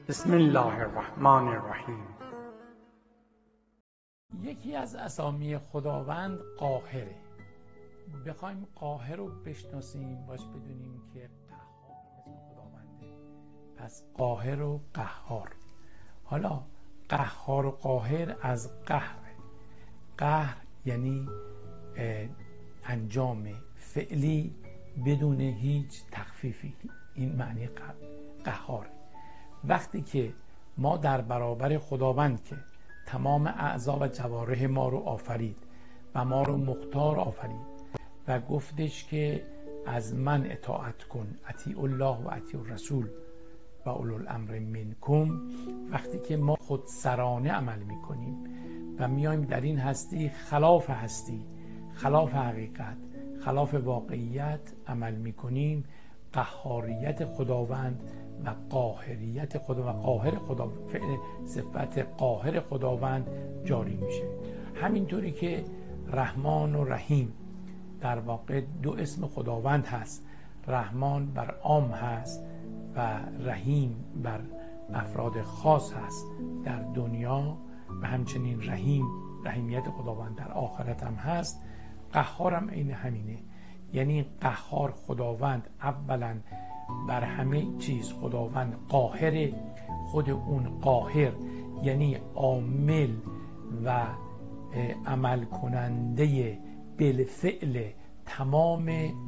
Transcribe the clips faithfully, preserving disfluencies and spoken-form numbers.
بسم الله الرحمن الرحیم. یکی از اسامی خداوند قاهره. بخوایم قاهر رو بشناسیم باش بدونیم که قهار اسم خداونده، پس قاهر و قهار. حالا قهار و قاهر از قهر. قهر یعنی انجام فعلی بدون هیچ تخفیفی، این معنی قهار. وقتی که ما در برابر خداوند که تمام اعضا و جوارح ما رو آفرید و ما رو مختار آفرید و گفتش که از من اطاعت کن، اطیع الله و اطیع الرسول و اولو الامر منکم، وقتی که ما خود سرانه عمل میکنیم و میایم در این هستی خلاف هستی، خلاف حقیقت، خلاف واقعیت عمل میکنیم، قهاریت خداوند و قاهریت خدا و قاهر خدا، فعل صفت قاهر خداوند جاری میشه. همینطوری که رحمان و رحیم در واقع دو اسم خداوند هست، رحمان بر عام هست و رحیم بر افراد خاص هست در دنیا، و همچنین رحیم رحیمیت خداوند در آخرت هم هست. قهار هم عین همینه، یعنی قهار خداوند اولا بر همه چیز خداوند قاهر، خود اون قاهر یعنی عامل و عمل کننده بالفعل تمام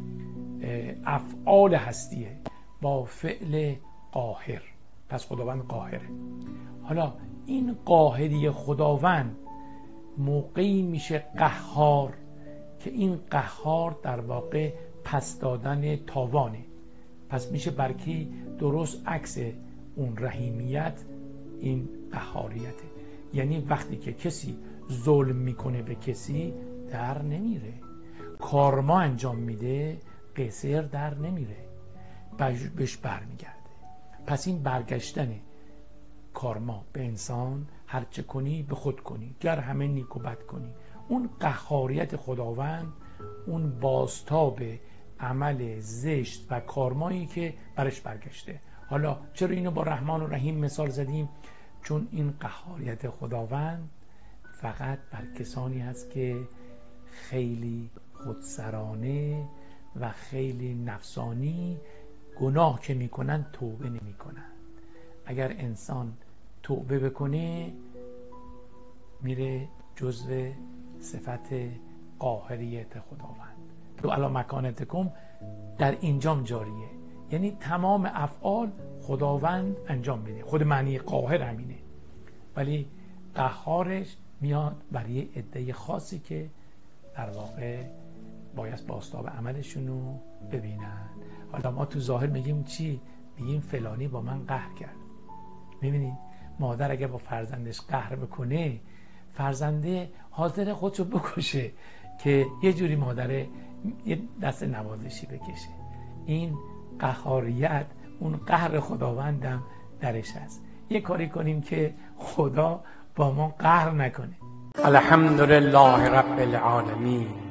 افعال هستیه با فعل قاهر، پس خداوند قاهره. حالا این قاهری خداوند موقعی میشه قهار که این قهار در واقع پس دادن تاوانه، پس میشه برکی درست عکس اون رحیمیت این قهاریته. یعنی وقتی که کسی ظلم میکنه به کسی در نمیره، کارما انجام میده قصر در نمیره، بهش برمیگرده. پس این برگشتن کارما به انسان، هرچه کنی به خود کنی، گر همه نیک و بد کنی، اون قهاریت خداوند، اون بازتاب عمل زشت و کارمایی که برش برگشته. حالا چرا اینو با رحمان و رحیم مثال زدیم؟ چون این قهاریت خداوند فقط بر کسانی هست که خیلی خودسرانه و خیلی نفسانی گناه که میکنن توبه نمیکنن. اگر انسان توبه بکنه میره جزو صفت قاهریت خداوند. تو علی مکانتکم در اینجام جاریه، یعنی تمام افعال خداوند انجام میده، خود معنی قاهر همینه، ولی قهارش میاد برای عده خاصی که در واقع باید بازتاب عملشونو ببینن. حالا ما تو ظاهر میگیم چی؟ میگیم فلانی با من قهر کرد. میبینید مادر اگه با فرزندش قهر بکنه، فرزنده حاضر خودشو بکشه که یه جوری مادره یه دست نوازشی بکشه. این قهاریت، اون قهر خداوندم درش هست. یه کاری کنیم که خدا با ما قهر نکنه. الحمدلله رب العالمین.